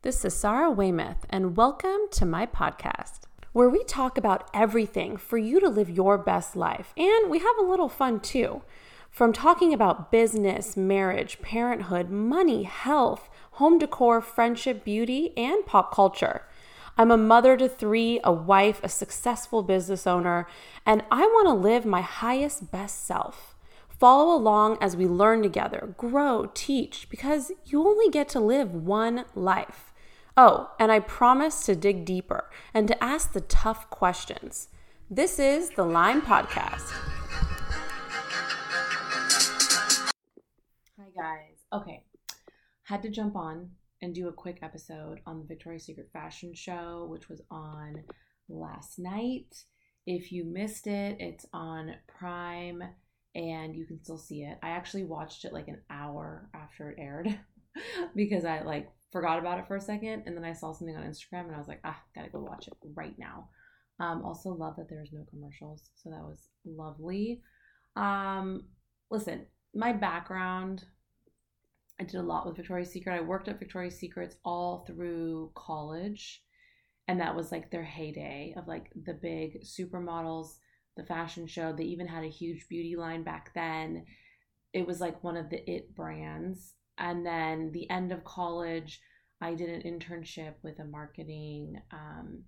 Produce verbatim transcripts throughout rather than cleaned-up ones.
This is Sarah Weymouth, and welcome to my podcast, where we talk about everything for you to live your best life, and we have a little fun too. From talking about business, marriage, parenthood, money, health, home decor, friendship, beauty, and pop culture. I'm a mother to three, a wife, a successful business owner, and I want to live my highest, best self. Follow along as we learn together, grow, teach, because you only get to live one life. Oh, and I promise to dig deeper and to ask the tough questions. This is the Lime Podcast. Hi, guys. Okay, had to jump on and do a quick episode on the Victoria's Secret fashion show, which was on last night. If you missed it, it's on Prime and you can still see it. I actually watched it like an hour after it aired because I like forgot about it for a second, and then I saw something on Instagram and I was like, ah, gotta go watch it right now. Um, also love that there's no commercials, so that was lovely. Um, listen, my background, I did a lot with Victoria's Secret. I worked at Victoria's Secrets all through college, and that was like their heyday of like the big supermodels, the fashion show. They even had a huge beauty line back then. It was like one of the it brands. And then the end of college, I did an internship with a marketing, um,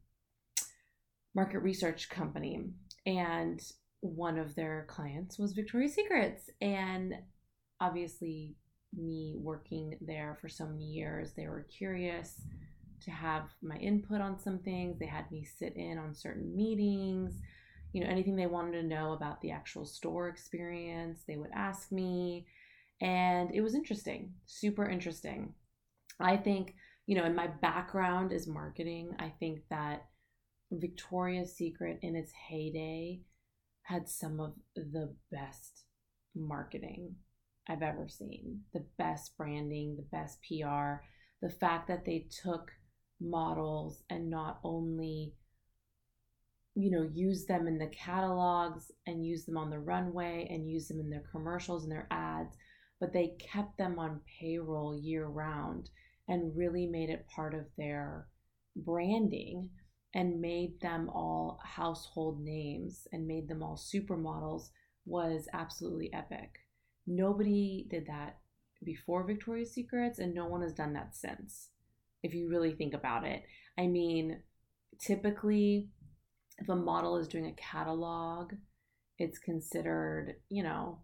market research company. And one of their clients was Victoria's Secrets. And obviously, me working there for so many years, they were curious to have my input on some things. They had me sit in on certain meetings. You know, anything they wanted to know about the actual store experience, they would ask me. And it was interesting, super interesting. I think, you know, and my background is marketing. I think that Victoria's Secret in its heyday had some of the best marketing I've ever seen. The best branding, the best P R. The fact that they took models and not only, you know, use them in the catalogs and use them on the runway and use them in their commercials and their ads, but they kept them on payroll year round and really made it part of their branding and made them all household names and made them all supermodels was absolutely epic. Nobody did that before Victoria's Secrets, and no one has done that since, if you really think about it. I mean, typically, if a model is doing a catalog, it's considered, you know,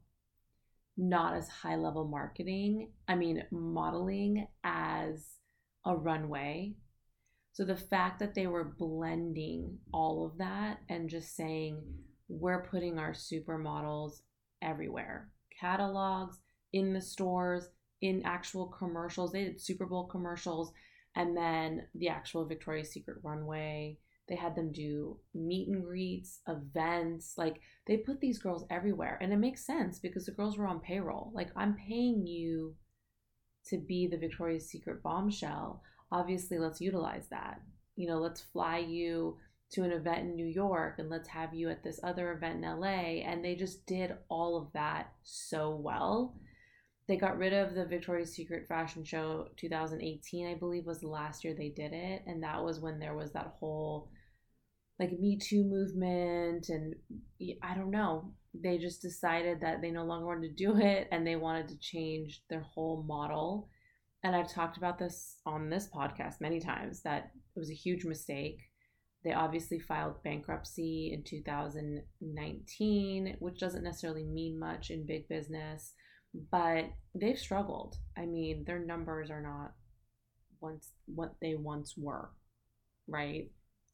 not as high level marketing, I mean, modeling as a runway. So the fact that they were blending all of that and just saying, we're putting our supermodels everywhere, catalogs, in the stores, in actual commercials. They did Super Bowl commercials, and then the actual Victoria's Secret runway. They had them do meet and greets, events. Like, they put these girls everywhere. And it makes sense because the girls were on payroll. Like, I'm paying you to be the Victoria's Secret bombshell. Obviously, let's utilize that. You know, let's fly you to an event in New York and let's have you at this other event in L A. And they just did all of that so well. They got rid of the Victoria's Secret fashion show two thousand eighteen, I believe, was the last year they did it. And that was when there was that whole like Me Too movement, and I don't know, they just decided that they no longer wanted to do it and they wanted to change their whole model. And I've talked about this on this podcast many times, that it was a huge mistake. They obviously filed bankruptcy in two thousand nineteen, which doesn't necessarily mean much in big business, but they've struggled. I mean, their numbers are not once what they once were, right?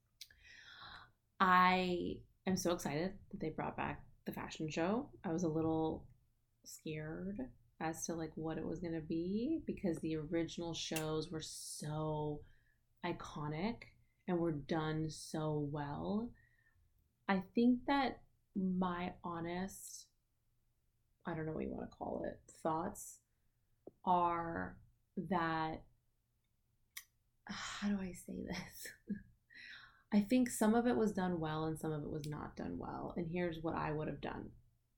I am so excited that they brought back the fashion show. I was a little scared as to like what it was going to be because the original shows were so iconic and were done so well. I think that my honest, I don't know what you want to call it, thoughts are that, how do I say this? I think some of it was done well and some of it was not done well. And here's what I would have done.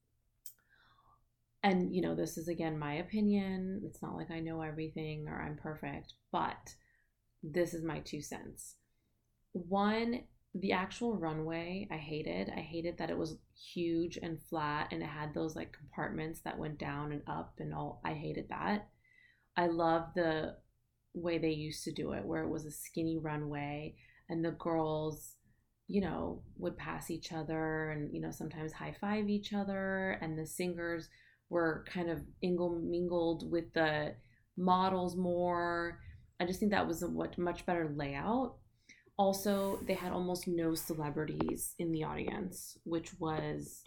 And, you know, this is, again, my opinion. It's not like I know everything or I'm perfect. But this is my two cents. One, the actual runway, I hated. I hated that it was huge and flat and it had those like compartments that went down and up and all. I hated that. I love the way they used to do it, where it was a skinny runway and the girls, you know, would pass each other and, you know, sometimes high five each other. And the singers were kind of ingle mingled with the models more. I just think that was a much better layout. Also, they had almost no celebrities in the audience, which was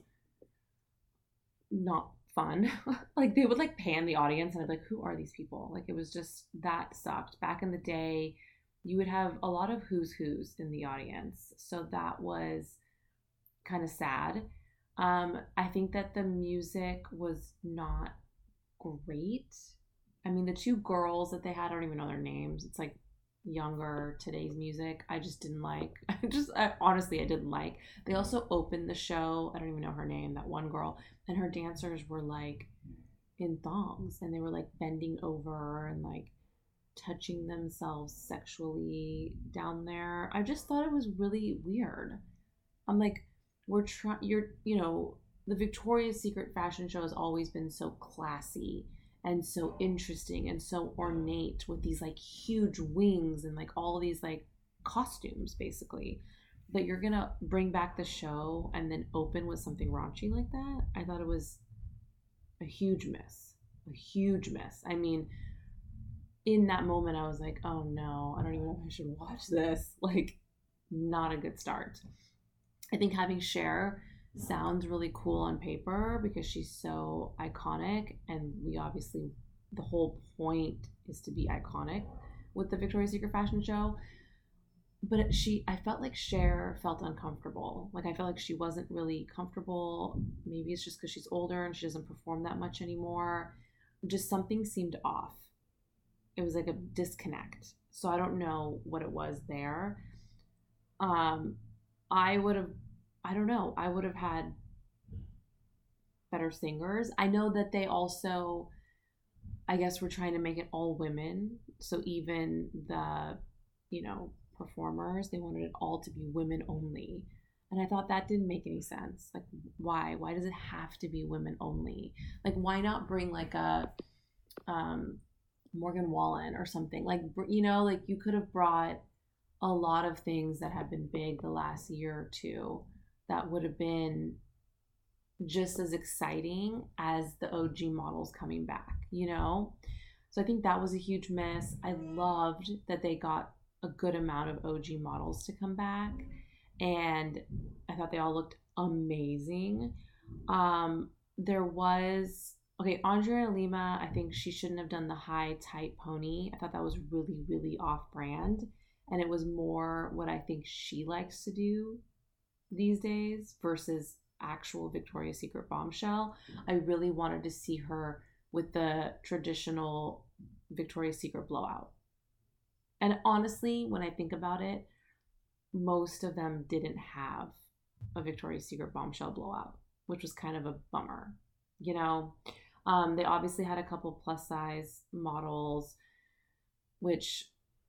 not fun. Like they would like pan the audience and I'd be like, who are these people? Like it was just, that sucked. Back in the day, you would have a lot of who's who's in the audience. So that was kind of sad. Um, I think that the music was not great. I mean, the two girls that they had, I don't even know their names. It's like younger today's music. I just didn't like. I just I, honestly I didn't like. They also opened the show. I don't even know her name. That one girl, and her dancers were like in thongs, and they were like bending over and like touching themselves sexually down there. I just thought it was really weird. I'm like, we're trying. You're you know the Victoria's Secret fashion show has always been so classy and so interesting and so ornate with these like huge wings and like all these like costumes basically, that you're gonna bring back the show and then open with something raunchy like that. I thought it was a huge miss, a huge miss. I mean, in that moment I was like, oh no, I don't even know if I should watch this. Like, not a good start. I think having Cher sounds really cool on paper because she's so iconic, and we obviously, the whole point is to be iconic with the Victoria's Secret fashion show. But she, I felt like Cher felt uncomfortable. Like I felt like she wasn't really comfortable. Maybe it's just because she's older and she doesn't perform that much anymore. Just something seemed off. It was like a disconnect. So I don't know what it was there. Um, I would have, I don't know, I would have had better singers. I know that they also, I guess, were trying to make it all women. So even the, you know, performers, they wanted it all to be women only. And I thought that didn't make any sense. Like, why? Why does it have to be women only? Like, why not bring like a um, Morgan Wallen or something? Like, you know, like you could have brought a lot of things that have been big the last year or two that would have been just as exciting as the O G models coming back, you know? So I think that was a huge miss. I loved that they got a good amount of O G models to come back, and I thought they all looked amazing. Um, there was, okay, Andrea Lima, I think she shouldn't have done the high tight pony. I thought that was really, really off brand. And it was more what I think she likes to do these days versus actual Victoria's Secret bombshell. I really wanted to see her with the traditional Victoria's Secret blowout. And honestly, when I think about it, most of them didn't have a Victoria's Secret bombshell blowout, which was kind of a bummer. You know, um, they obviously had a couple plus size models, which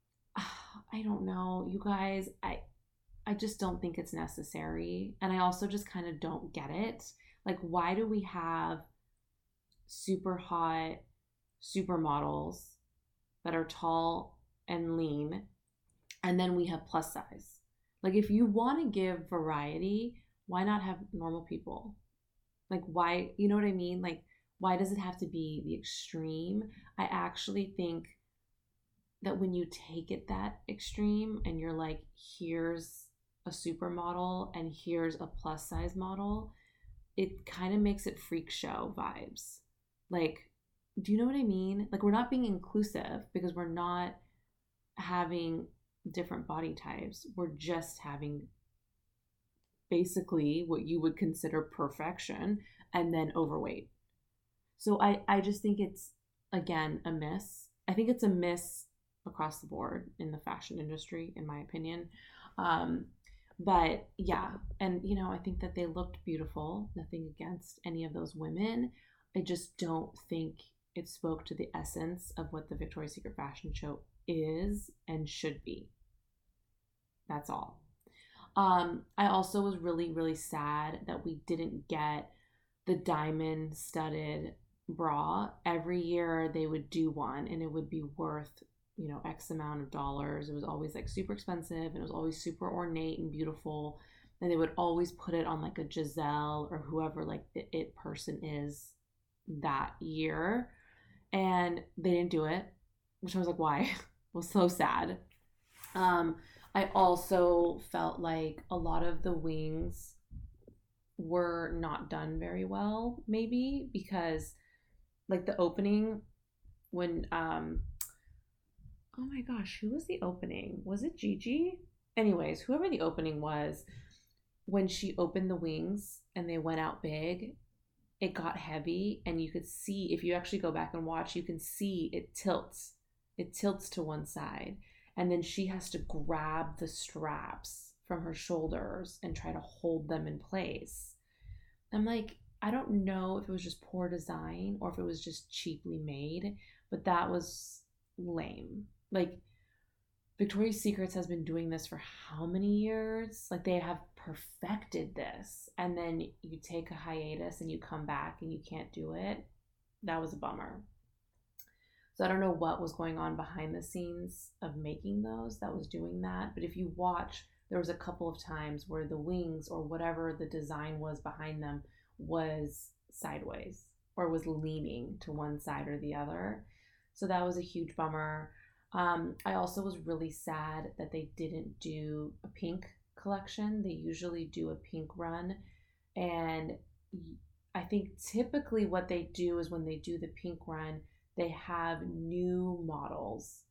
I don't know, you guys, I I just don't think it's necessary. And I also just kind of don't get it. Like, why do we have super hot supermodels that are tall and lean, and then we have plus size? Like, if you want to give variety, why not have normal people? Like, why, you know what I mean? Like, why does it have to be the extreme? I actually think that when you take it that extreme and you're like, here's a supermodel and here's a plus size model, it kind of makes it freak show vibes. Like, do you know what I mean? Like, we're not being inclusive because we're not having different body types. We're just having basically what you would consider perfection and then overweight. So I, I just think it's, again, a miss. I think it's a miss across the board in the fashion industry, in my opinion. Um, but yeah, and you know, I think that they looked beautiful. Nothing against any of those women. I just don't think it spoke to the essence of what the Victoria's Secret fashion show is and should be. That's all. Um, I also was really, really sad that we didn't get the diamond studded bra. Every year they would do one and it would be worth, you know, X amount of dollars. It was always like super expensive and it was always super ornate and beautiful. And they would always put it on like a Giselle or whoever like the it person is that year. And they didn't do it, which I was like, why? It was so sad. Um, I also felt like a lot of the wings were not done very well, maybe because like the opening when um oh my gosh, who was the opening? Was it Gigi? Anyways, whoever the opening was, when she opened the wings and they went out big, it got heavy and you could see, if you actually go back and watch, you can see it tilts. It tilts to one side. And then she has to grab the straps from her shoulders and try to hold them in place. I'm like, I don't know if it was just poor design or if it was just cheaply made, but that was lame. Like, Victoria's Secrets has been doing this for how many years? Like, they have perfected this. And then you take a hiatus and you come back and you can't do it. That was a bummer. So I don't know what was going on behind the scenes of making those that was doing that. But if you watch, there was a couple of times where the wings or whatever the design was behind them was sideways or was leaning to one side or the other. So that was a huge bummer. Um, I also was really sad that they didn't do a pink collection. They usually do a pink run. And I think typically what they do is when they do the pink run, they have new models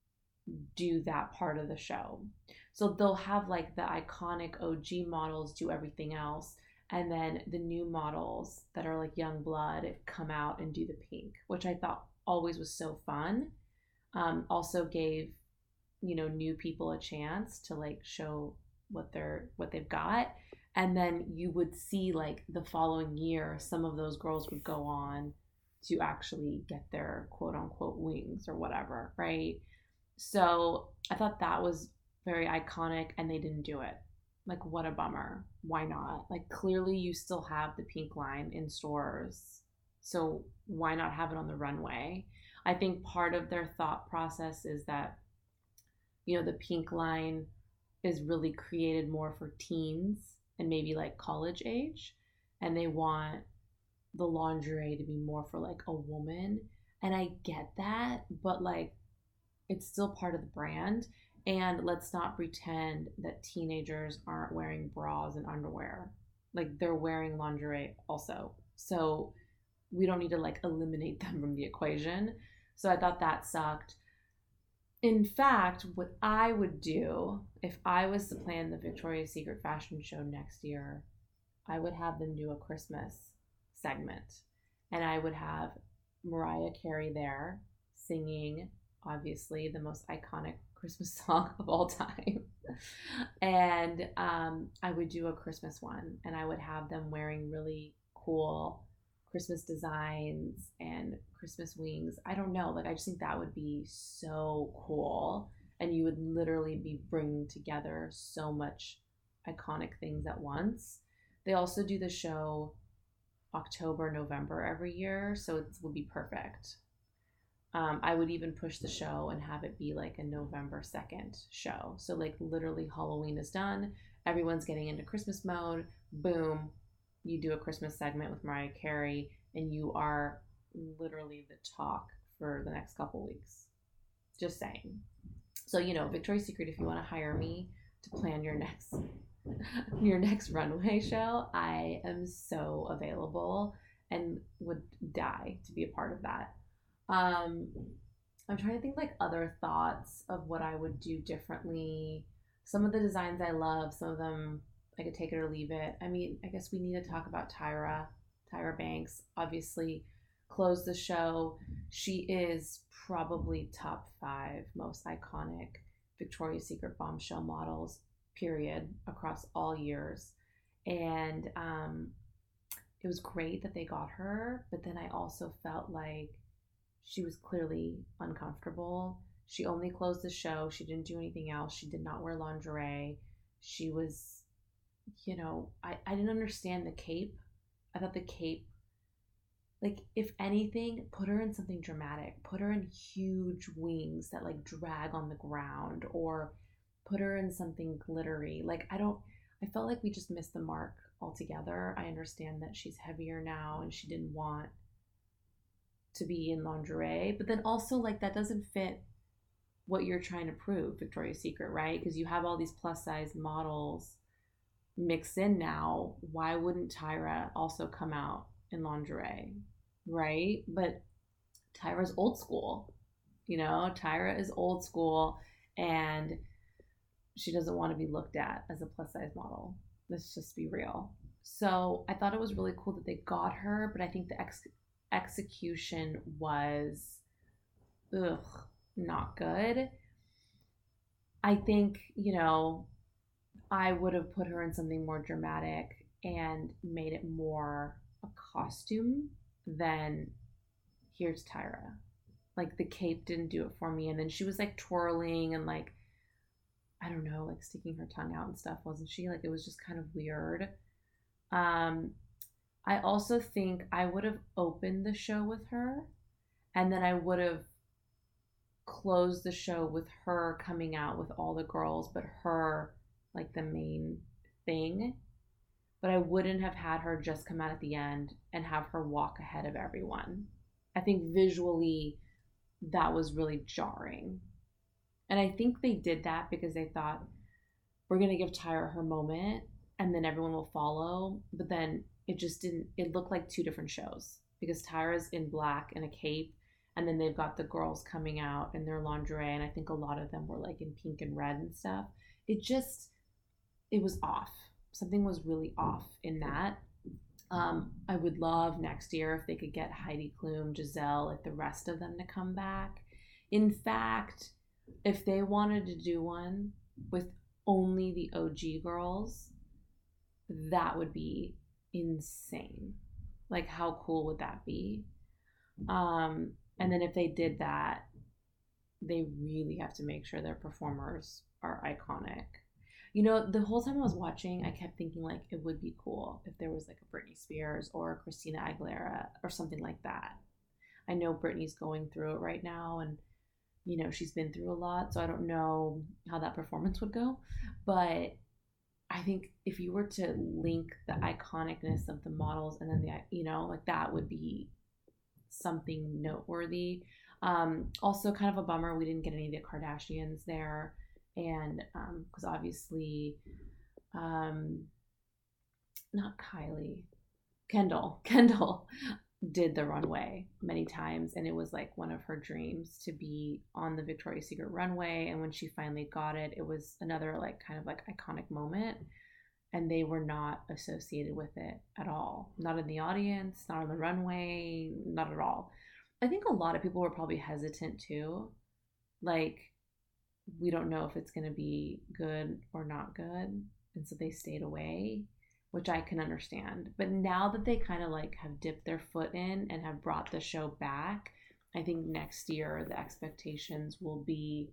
do that part of the show. So they'll have like the iconic O G models do everything else. And then the new models that are like young blood come out and do the pink, which I thought always was so fun. Um, also gave, you know, new people a chance to like show what they're, what they've got. And then you would see like the following year, some of those girls would go on to actually get their quote unquote wings or whatever, right? So I thought that was very iconic and they didn't do it. Like, what a bummer. Why not? Like, clearly you still have the pink line in stores. So why not have it on the runway? I think part of their thought process is that, you know, the pink line is really created more for teens and maybe like college age. And they want the lingerie to be more for like a woman. And I get that, but like it's still part of the brand. And let's not pretend that teenagers aren't wearing bras and underwear. Like, they're wearing lingerie also. So we don't need to like eliminate them from the equation. So I thought that sucked. In fact, what I would do if I was to plan the Victoria's Secret fashion show next year, I would have them do a Christmas segment. And I would have Mariah Carey there singing, obviously, the most iconic Christmas song of all time. And um, I would do a Christmas one. And I would have them wearing really cool Christmas designs and Christmas wings. I don't know. Like, I just think that would be so cool. And you would literally be bringing together so much iconic things at once. They also do the show October, November every year, so it would be perfect. Um, I would even push the show and have it be like a November second show. So like literally Halloween is done, everyone's getting into Christmas mode, boom, you do a Christmas segment with Mariah Carey, and you are literally the talk for the next couple weeks. Just saying. So, you know, Victoria's Secret, if you want to hire me to plan your next your next runway show, I am so available and would die to be a part of that. Um, I'm trying to think like other thoughts of what I would do differently. Some of the designs I love, some of them I could take it or leave it. I mean, I guess we need to talk about Tyra, Tyra Banks. Obviously, closed the show. She is probably top five most iconic Victoria's Secret bombshell models, period, across all years. And um, it was great that they got her, but then I also felt like she was clearly uncomfortable. She only closed the show. She didn't do anything else. She did not wear lingerie. She was, you know, I, I didn't understand the cape. I thought the cape, like, if anything, put her in something dramatic. Put her in huge wings that, like, drag on the ground, or put her in something glittery. Like, I don't, I felt like we just missed the mark altogether. I understand that she's heavier now and she didn't want to be in lingerie, but then also, like, that doesn't fit what you're trying to prove, Victoria's Secret, right? Because you have all these plus size models mixed in now. Why wouldn't Tyra also come out in lingerie, right? But Tyra's old school, you know, Tyra is old school, and she doesn't want to be looked at as a plus size model. Let's just be real. So I thought it was really cool that they got her, but I think the ex- execution was, ugh, not good. I think, you know, I would have put her in something more dramatic and made it more a costume than here's Tyra. Like, the cape didn't do it for me. And then she was like twirling and, like, I don't know, like sticking her tongue out and stuff, wasn't she? Like, it was just kind of weird. Um, I also think I would have opened the show with her, and then I would have closed the show with her coming out with all the girls, but her like the main thing. But I wouldn't have had her just come out at the end and have her walk ahead of everyone. I think visually that was really jarring. And I think they did that because they thought, we're going to give Tyra her moment and then everyone will follow. But then it just didn't, it looked like two different shows because Tyra's in black and a cape, and then they've got the girls coming out in their lingerie. And I think a lot of them were like in pink and red and stuff. It just, it was off. Something was really off in that. Um, I would love next year if they could get Heidi Klum, Giselle, like the rest of them to come back. In fact, if they wanted to do one with only the O G girls, that would be insane. Like, how cool would that be? Um, and then if they did that, they really have to make sure their performers are iconic. You know, the whole time I was watching, I kept thinking, like, it would be cool if there was like a Britney Spears or a Christina Aguilera or something like that. I know Britney's going through it right now, and you know, she's been through a lot, so I don't know how that performance would go. But I think if you were to link the iconicness of the models and then the, you know, like that would be something noteworthy. Um, also kind of a bummer we didn't get any of the Kardashians there. And um, because obviously, um, not Kylie, Kendall, Kendall did the runway many times, and it was like one of her dreams to be on the Victoria's Secret runway. And when she finally got it, it was another like kind of like iconic moment, and they were not associated with it at all. Not in the audience, not on the runway, not at all. I think a lot of people were probably hesitant too. Like, we don't know if it's going to be good or not good, and so they stayed away, which I can understand. But now that they kind of like have dipped their foot in and have brought the show back, I think next year the expectations will be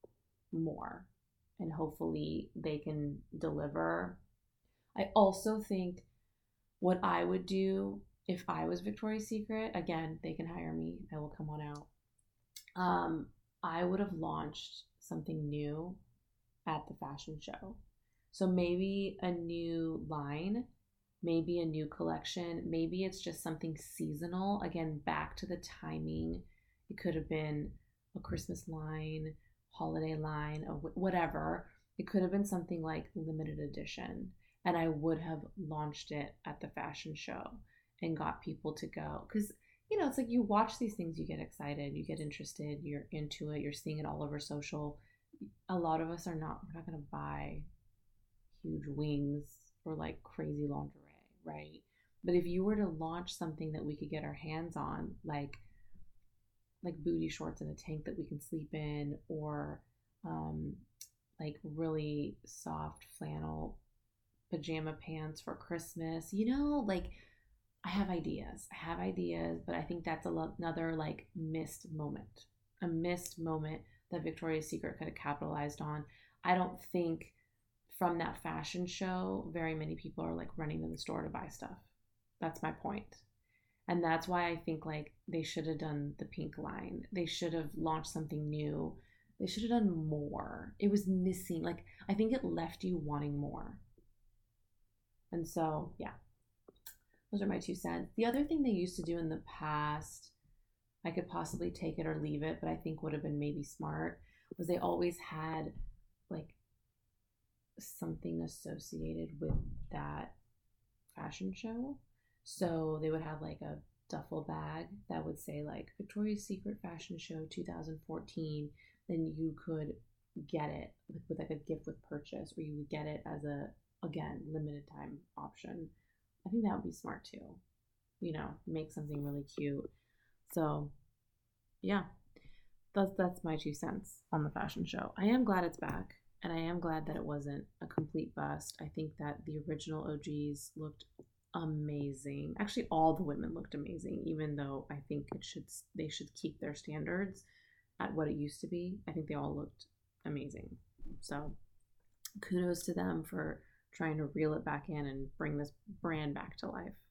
more, and hopefully they can deliver. I also think what I would do if I was Victoria's Secret, again, they can hire me, I will come on out. Um, I would have launched something new at the fashion show. So maybe a new line, maybe a new collection, maybe it's just something seasonal. Again, back to the timing. It could have been a Christmas line, holiday line, or whatever. It could have been something like limited edition. And I would have launched it at the fashion show and got people to go. Because, you know, it's like you watch these things, you get excited, you get interested, you're into it, you're seeing it all over social. A lot of us are not, we're not going to buy huge wings or like crazy lingerie, right? But if you were to launch something that we could get our hands on, like like booty shorts and a tank that we can sleep in, or um, like really soft flannel pajama pants for Christmas, you know, like I have ideas. I have ideas, but I think that's a lo- another like missed moment, a missed moment. that Victoria's Secret could have capitalized on. I don't think from that fashion show, very many people are like running to the store to buy stuff. That's my point. And that's why I think like they should have done the pink line. They should have launched something new. They should have done more. It was missing. Like, I think it left you wanting more. And so, yeah, those are my two cents. The other thing they used to do in the past, I could possibly take it or leave it, but I think would have been maybe smart, was they always had like something associated with that fashion show. So they would have like a duffel bag that would say like Victoria's Secret Fashion Show two thousand fourteen. Then you could get it with, with like a gift with purchase, or you would get it as a, again, limited time option. I think that would be smart too. You know, make something really cute. So yeah, that's that's my two cents on the fashion show. I am glad it's back, and I am glad that it wasn't a complete bust. I think that the original O Gs looked amazing. Actually, all the women looked amazing, even though I think it should they should keep their standards at what it used to be. I think they all looked amazing. So kudos to them for trying to reel it back in and bring this brand back to life.